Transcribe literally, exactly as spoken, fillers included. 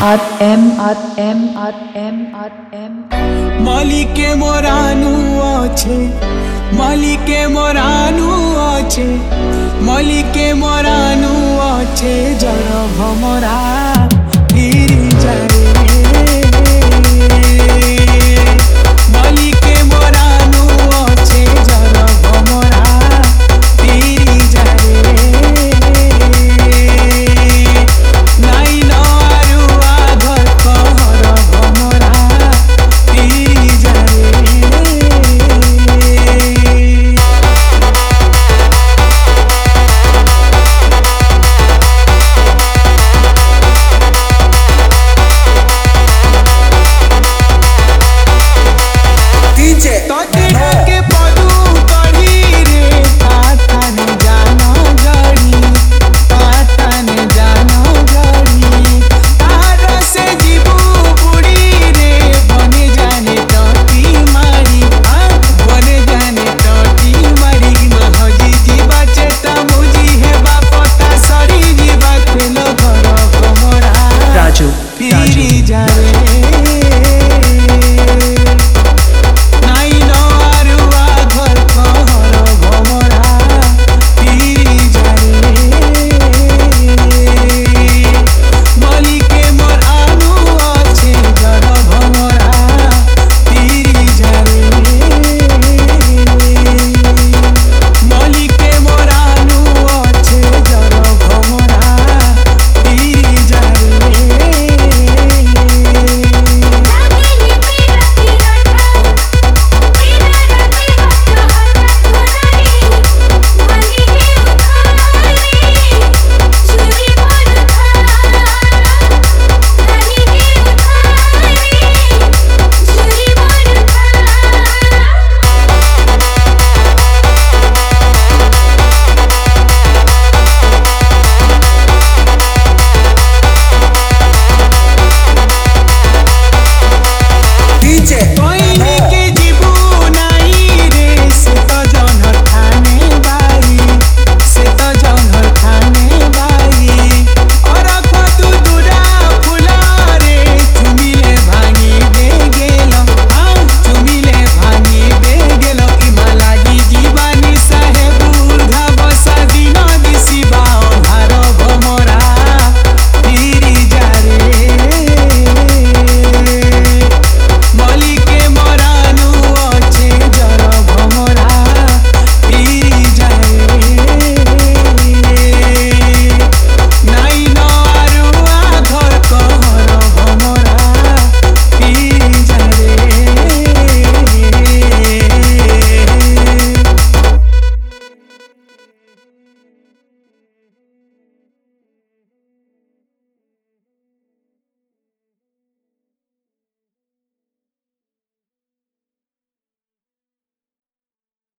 R M R M R M R M মালিকে মোরানু আছে মালিকে মোরানু আছে মালিকে মোরানু আছে জড় ভমরা ফিরি যায় মালিকে মোরানু আছে জড় ভমরা ফিরি যায় নাই নরু আঘর কহর ভমরা ফিরি যায় तोते के पदू कढ़ी रे पाता ने जानो गड़ी पाता ने जानो गड़ी तार से जीबू बुड़ी रे बने जाने टोटी मारी हाँ बने जाने टोटी मारी महजी जीवा चेता मुझी है बापता सरी जीवा खेलो घर कमरा राजू फिरी जाए